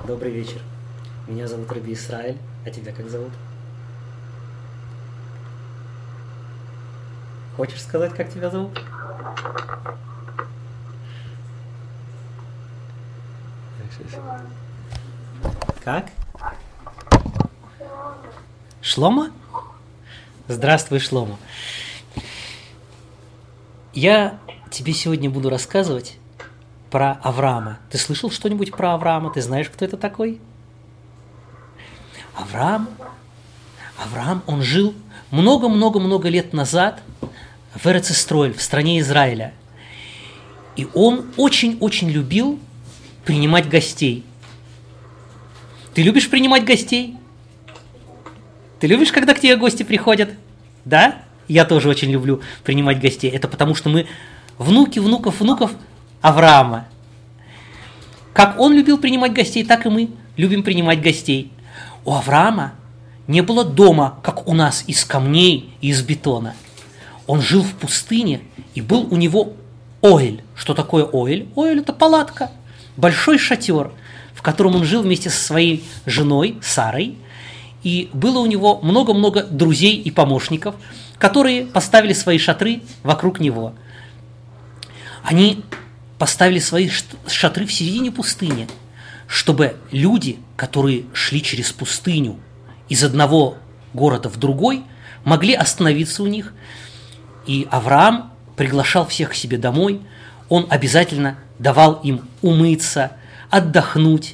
Добрый вечер. Меня зовут Раби Исраэль, а тебя как зовут? Хочешь сказать, как тебя зовут? Как? Шлома? Здравствуй, Шлома. Я тебе сегодня буду рассказывать про Авраама. Ты слышал что-нибудь про Авраама? Ты знаешь, кто это такой? Авраам, он жил много-много-много лет назад в Эрец-Исроэль, в стране Израиля. И он очень-очень любил принимать гостей. Ты любишь принимать гостей? Ты любишь, когда к тебе гости приходят? Да? Я тоже очень люблю принимать гостей. Это потому, что мы внуки внуков Авраама. Как он любил принимать гостей, так и мы любим принимать гостей. У Авраама не было дома, как у нас, из камней и из бетона. Он жил в пустыне, и был у него оэль. Что такое оэль? Оэль – это палатка, большой шатер, в котором он жил вместе со своей женой Сарой. И было у него много-много друзей и помощников, которые поставили свои шатры вокруг него. Они поставили свои шатры в середине пустыни, чтобы люди, которые шли через пустыню из одного города в другой, могли остановиться у них. И Авраам приглашал всех к себе домой. Он обязательно давал им умыться, отдохнуть,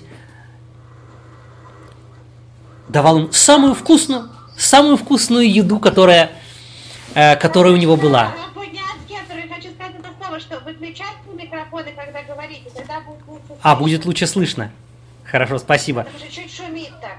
давал им самую вкусную еду, которая у него была. Что выключать микрофоны, когда говорите, тогда будет лучше. Будет лучше слышно. Хорошо, спасибо. Потому что чуть шумит так.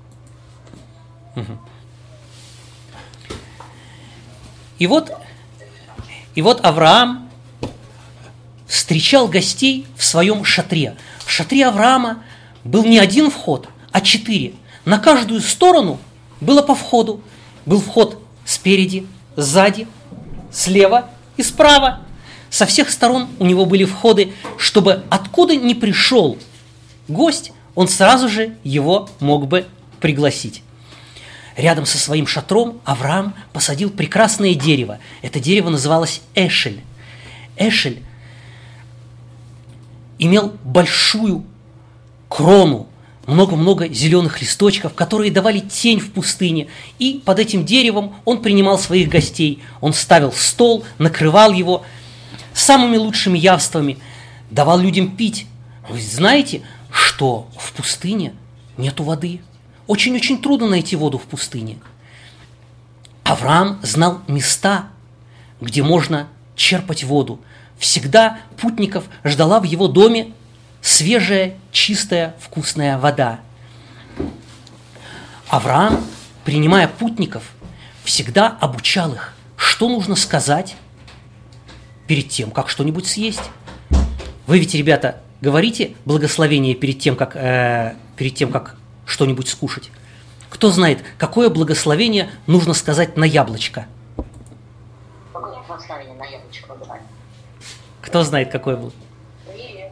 И вот Авраам встречал гостей в своем шатре. В шатре Авраама был не один вход, а 4. На каждую сторону было по входу. Был вход спереди, сзади, слева и справа. Со всех сторон у него были входы, чтобы откуда ни пришел гость, он сразу же его мог бы пригласить. Рядом со своим шатром Авраам посадил прекрасное дерево. Это дерево называлось Эшель. Эшель имел большую крону, много-много зеленых листочков, которые давали тень в пустыне. И под этим деревом он принимал своих гостей. Он ставил стол, накрывал его самыми лучшими явствами, давал людям пить. Вы знаете, что в пустыне нету воды? Очень-очень трудно найти воду в пустыне. Авраам знал места, где можно черпать воду. Всегда путников ждала в его доме свежая, чистая, вкусная вода. Авраам, принимая путников, всегда обучал их, что нужно сказать перед тем, как что-нибудь съесть. Вы ведь, ребята, говорите благословение перед тем, как что-нибудь скушать. Кто знает, какое благословение нужно сказать на яблочко? Какое благословение на яблочко говорить? Кто знает, какое было? Привет.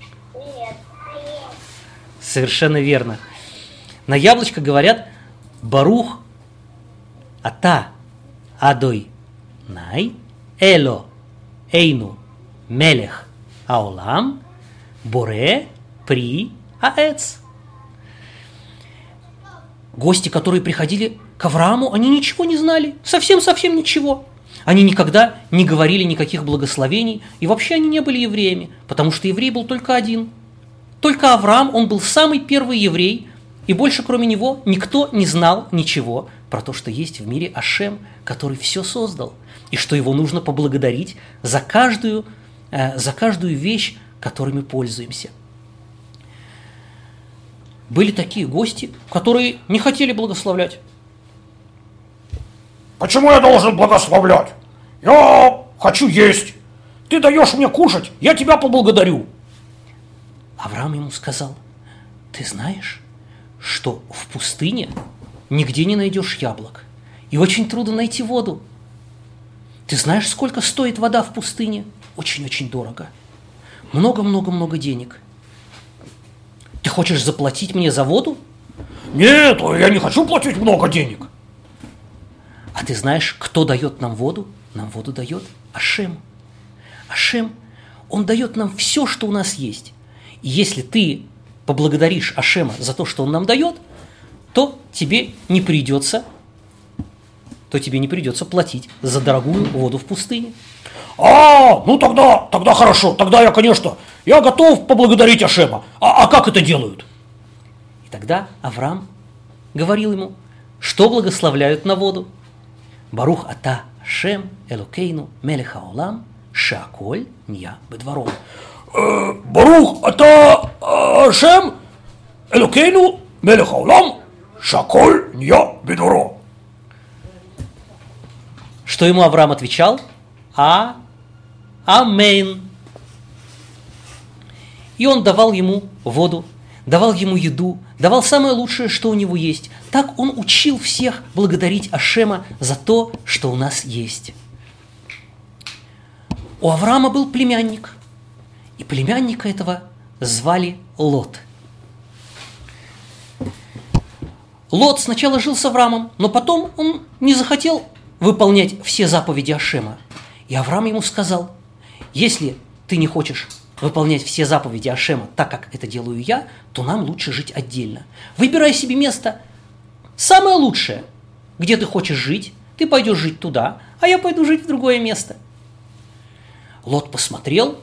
Совершенно верно. На яблочко говорят «Барух ата адой най эло эйну мелех аолам боре при аэц». Гости, которые приходили к Аврааму, они ничего не знали, совсем ничего. Они никогда не говорили никаких благословений, и вообще они не были евреями, потому что еврей был только один. Только Авраам, он был самый первый еврей, и больше кроме него никто не знал ничего про то, что есть в мире Ашем, который все создал, и что его нужно поблагодарить за каждую вещь, которой мы пользуемся. Были такие гости, которые не хотели благословлять. Почему я должен благословлять? Я хочу есть. Ты даешь мне кушать, я тебя поблагодарю. Авраам ему сказал: ты знаешь, что в пустыне нигде не найдешь яблок, и очень трудно найти воду. Ты знаешь, сколько стоит вода в пустыне? Очень-очень дорого. Много-много-много денег. Ты хочешь заплатить мне за воду? Нет, я не хочу платить много денег. А ты знаешь, кто дает нам воду? Нам воду дает Ашем. Ашем, он дает нам все, что у нас есть. И если ты поблагодаришь Ашема за то, что он нам дает, то тебе не придется платить за дорогую воду в пустыне. Ну тогда хорошо, тогда я готов поблагодарить Ашема. А как это делают? И тогда Авраам говорил ему, что благословляют на воду. Барух ата Ашем Элокейну мелех хаолам шеаколь ния бедваро. Барух ата Ашем Элокейну мелех хаолам шеаколь ния бедваро. Что ему Авраам отвечал? Амейн. И он давал ему воду, давал ему еду, давал самое лучшее, что у него есть. Так он учил всех благодарить Ашема за то, что у нас есть. У Авраама был племянник, и племянника этого звали Лот. Лот сначала жил с Авраамом, но потом он не захотел выполнять все заповеди Ашема. И Авраам ему сказал: если ты не хочешь выполнять все заповеди Ашема так, как это делаю я, то нам лучше жить отдельно. Выбирай себе место самое лучшее, где ты хочешь жить, ты пойдешь жить туда, а я пойду жить в другое место. Лот посмотрел.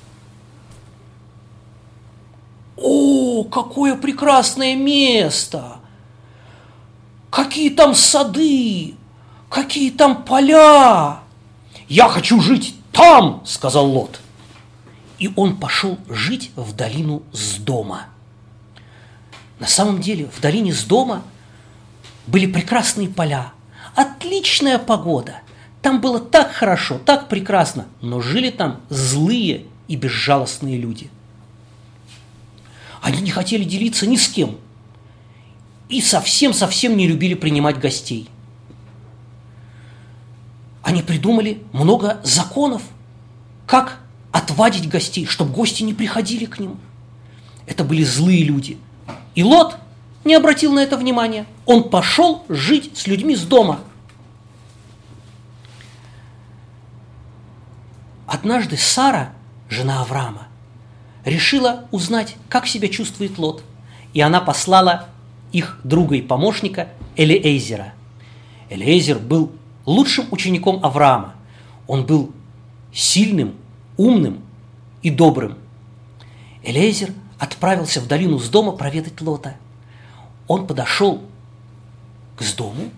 О, какое прекрасное место! Какие там сады! Какие там поля! Я хочу жить там, сказал Лот. И он пошел жить в долину Сдома. На самом деле, в долине Сдома были прекрасные поля, отличная погода. Там было так хорошо, так прекрасно, но жили там злые и безжалостные люди. Они не хотели делиться ни с кем и совсем-совсем не любили принимать гостей. Они придумали много законов, как отвадить гостей, чтобы гости не приходили к ним. Это были злые люди. И Лот не обратил на это внимания. Он пошел жить с людьми с дома. Однажды Сара, жена Авраама, решила узнать, как себя чувствует Лот. И она послала их друга и помощника Элиэзера. Элиэзер был лучшим учеником Авраама. Он был сильным, умным и добрым. Элиэзер отправился в долину Сдома проведать Лота. Он подошел к Сдому,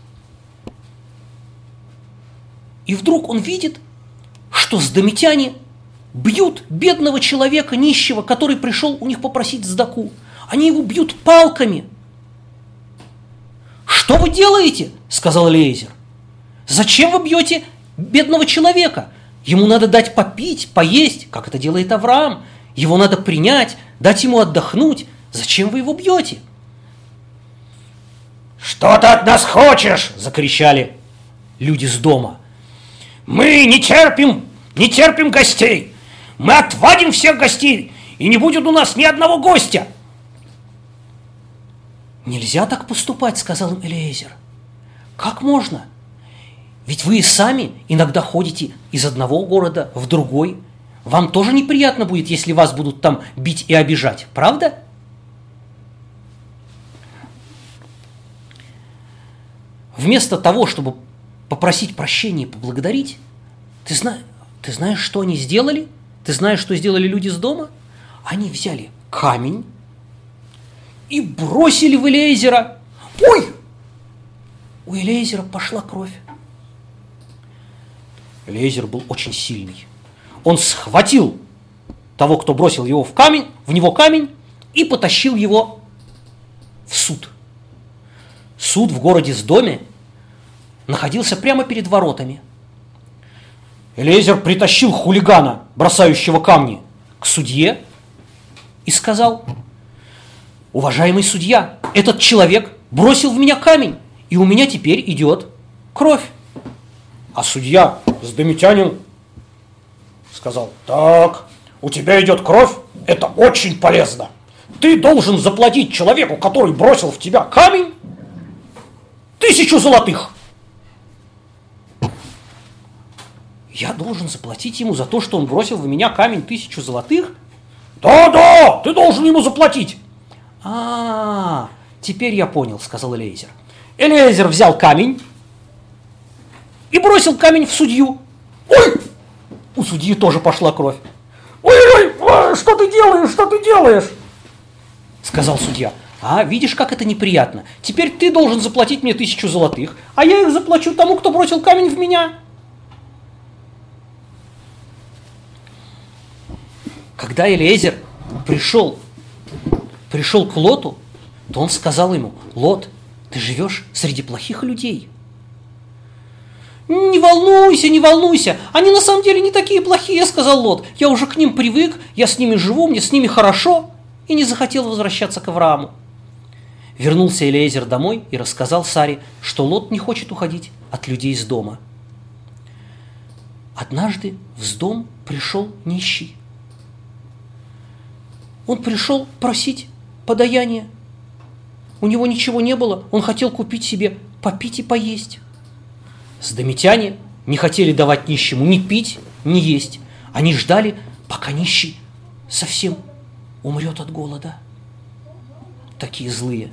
и вдруг он видит, что сдомитяне бьют бедного человека, нищего, который пришел у них попросить сдаку. Они его бьют палками. «Что вы делаете?» – сказал Элиэзер. «Зачем вы бьете бедного человека? Ему надо дать попить, поесть, как это делает Авраам. Его надо принять, дать ему отдохнуть. Зачем вы его бьете?» «Что ты от нас хочешь?» – закричали люди с дома. «Мы не терпим гостей. Мы отвадим всех гостей, и не будет у нас ни одного гостя». «Нельзя так поступать», – сказал им Элиэзер. «Как можно? Ведь вы и сами иногда ходите из одного города в другой. Вам тоже неприятно будет, если вас будут там бить и обижать, правда?» Вместо того, чтобы попросить прощения и поблагодарить, ты знаешь, что они сделали? Ты знаешь, что сделали люди с дома? Они взяли камень и бросили в Элиэзера. Ой! У Элиэзера пошла кровь. Элиэзер был очень сильный. Он схватил того, кто бросил его в него камень, и потащил его в суд. Суд в городе Сдоме находился прямо перед воротами. Элиэзер притащил хулигана, бросающего камни, к судье и сказал: «Уважаемый судья, этот человек бросил в меня камень, и у меня теперь идет кровь». А судья, сдомитянин, сказал: «Так, у тебя идет кровь, это очень полезно. ты должен заплатить человеку, который бросил в тебя камень, 1000 золотых. Я должен заплатить ему за то, что он бросил в меня камень, 1000 золотых? Да, ты должен ему заплатить. Теперь я понял, сказал Элиэзер. Элиэзер взял камень и бросил камень в судью. Ой! У судьи тоже пошла кровь. Ой, что ты делаешь? Сказал судья. Видишь, как это неприятно. Теперь ты должен заплатить мне 1000 золотых, а я их заплачу тому, кто бросил камень в меня. Когда Элиэзер пришел к Лоту, то он сказал ему: Лот, ты живешь среди плохих людей. Не волнуйся, они на самом деле не такие плохие, сказал Лот. Я уже к ним привык, я с ними живу, мне с ними хорошо, и не захотел возвращаться к Аврааму. Вернулся Элиэзер домой и рассказал Саре, что Лот не хочет уходить от людей из дома. Однажды в дом пришел нищий. Он пришел просить подаяния. У него ничего не было, он хотел купить себе попить и поесть. Сдомитяне не хотели давать нищему ни пить, ни есть. Они ждали, пока нищий совсем умрет от голода. Такие злые.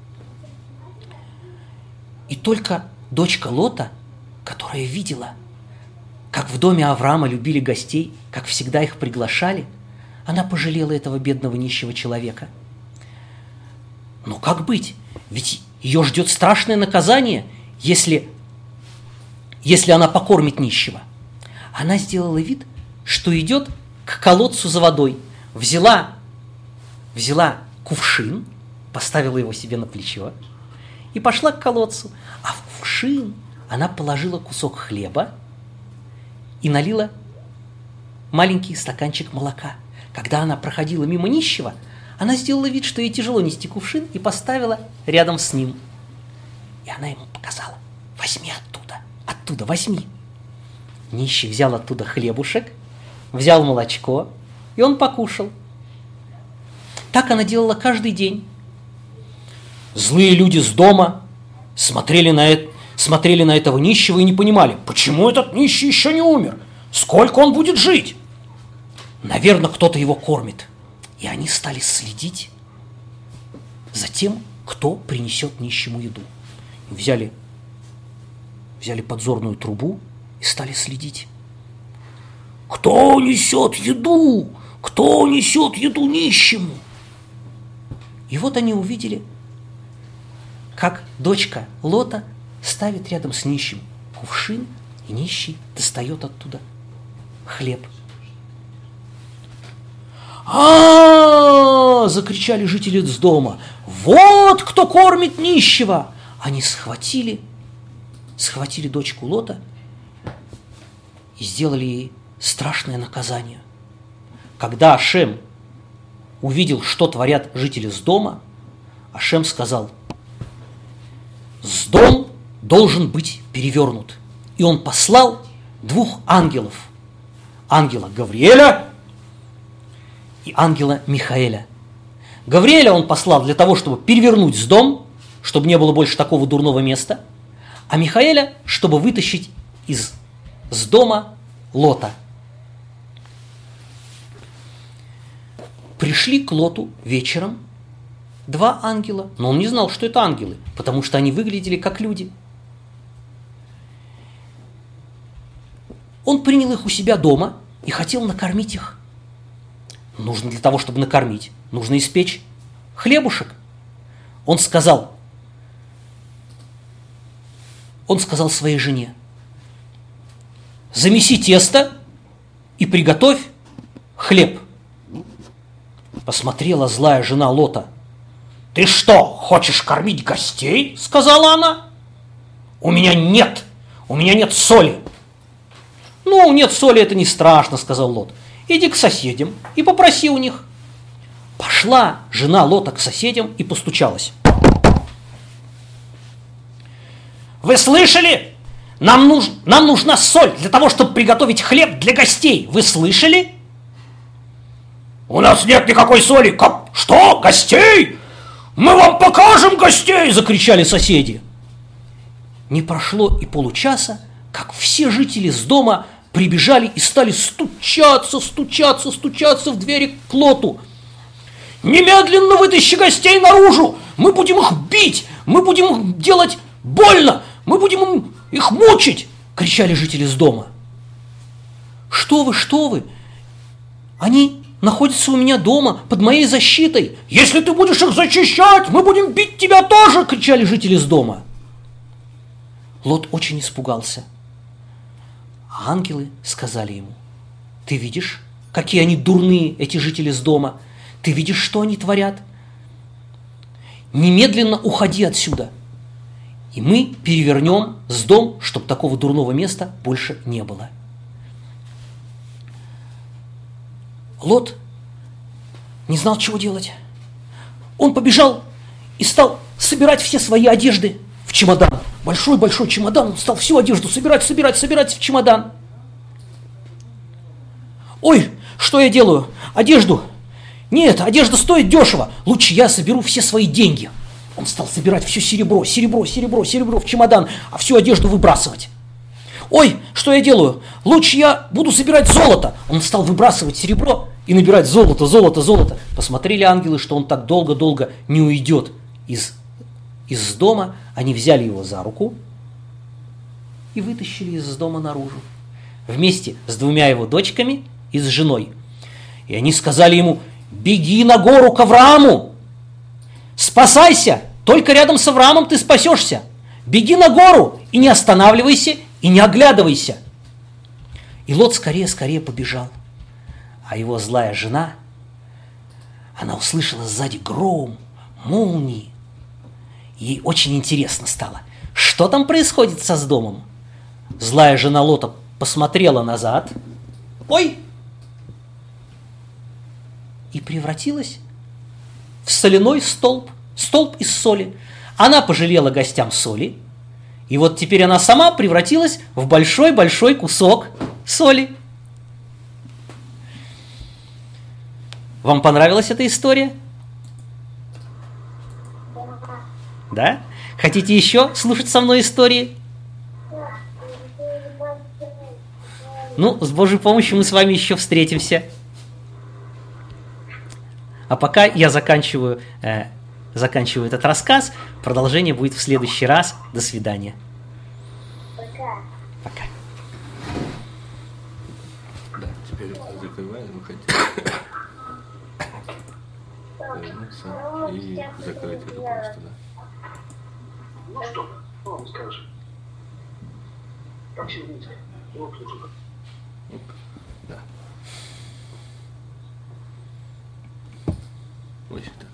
И только дочка Лота, которая видела, как в доме Авраама любили гостей, как всегда их приглашали, она пожалела этого бедного нищего человека. Но как быть? Ведь ее ждет страшное наказание, если она покормит нищего. Она сделала вид, что идет к колодцу за водой. Взяла кувшин, поставила его себе на плечо и пошла к колодцу. А в кувшин она положила кусок хлеба и налила маленький стаканчик молока. Когда она проходила мимо нищего, она сделала вид, что ей тяжело нести кувшин, и поставила рядом с ним. И она ему показала: возьми оттуда, возьми. Нищий взял оттуда хлебушек, взял молочко, и он покушал. Так она делала каждый день. Злые люди с дома смотрели на этого нищего и не понимали, почему этот нищий еще не умер, сколько он будет жить. Наверное, кто-то его кормит. И они стали следить за тем, кто принесет нищему еду. И взяли подзорную трубу и стали следить. Кто несет еду? Кто несет еду нищему? И вот они увидели, как дочка Лота ставит рядом с нищим кувшин, и нищий достает оттуда хлеб. Закричали жители с дома. Вот кто кормит нищего! Они схватили дочку Лота и сделали ей страшное наказание. Когда Ашем увидел, что творят жители с дома, Ашем сказал: «Сдом должен быть перевернут». И он послал 2 ангелов. Ангела Гавриэля и ангела Михаэля. Гавриэля он послал для того, чтобы перевернуть Сдом, чтобы не было больше такого дурного места, а Михаэля, чтобы вытащить из Сдома Лота. Пришли к Лоту вечером 2 ангела, но он не знал, что это ангелы, потому что они выглядели как люди. Он принял их у себя дома и хотел накормить их. Нужно для того, чтобы накормить, нужно испечь хлебушек. Он сказал своей жене: замеси тесто и приготовь хлеб. Посмотрела злая жена Лота. «Ты что, хочешь кормить гостей?» – сказала она. У меня нет соли». «Ну, нет соли, это не страшно», – сказал Лот. «Иди к соседям и попроси у них». Пошла жена Лота к соседям и постучалась. «Вы слышали? Нам нужна соль для того, чтобы приготовить хлеб для гостей. Вы слышали?» У нас нет никакой соли. Как? Что? Гостей? Мы вам покажем гостей! Закричали соседи. Не прошло и получаса, как все жители с дома прибежали и стали стучаться в двери к Лоту. Немедленно вытащи гостей наружу! Мы будем их бить! Мы будем их делать больно! Мы будем их мучить! Кричали жители с дома. Что вы? Они находятся у меня дома, под моей защитой. Если ты будешь их защищать, мы будем бить тебя тоже! Кричали жители с дома. Лот очень испугался. А ангелы сказали ему: ты видишь, какие они дурные, эти жители с дома? Ты видишь, что они творят? Немедленно уходи отсюда, и мы перевернем с дом, чтобы такого дурного места больше не было. Лот не знал, чего делать. Он побежал и стал собирать все свои одежды в чемодан. Большой-большой чемодан. Он стал всю одежду собирать в чемодан. Ой, что я делаю? Одежду? Нет, одежда стоит дешево. Лучше я соберу все свои деньги. Он стал собирать все серебро в чемодан, а всю одежду выбрасывать. Ой, что я делаю? Лучше я буду собирать золото. Он стал выбрасывать серебро и набирать золото. Посмотрели ангелы, что он так долго не уйдет из дома. Они взяли его за руку и вытащили из дома наружу. Вместе с двумя его дочками и с женой. И они сказали ему: беги на гору к Аврааму! Спасайся! Только рядом с Авраамом ты спасешься! Беги на гору и не останавливайся, и не оглядывайся! И Лот скорее побежал. А его злая жена, она услышала сзади гром, молнии. Ей очень интересно стало, что там происходит со домом. Злая жена Лота посмотрела назад. Ой! И превратилась в соляной столб из соли. Она пожалела гостям соли, и вот теперь она сама превратилась в большой кусок соли. Вам понравилась эта история? Да? Хотите еще слушать со мной истории? Ну, с Божьей помощью мы с вами еще встретимся. А пока я заканчиваю этот рассказ. Продолжение будет в следующий раз. До свидания. Пока. Да, теперь закрываем, выходим. Вернуться и закрыть это просто, да. Ну что он скажет? Как сегодня? Да. Вот это.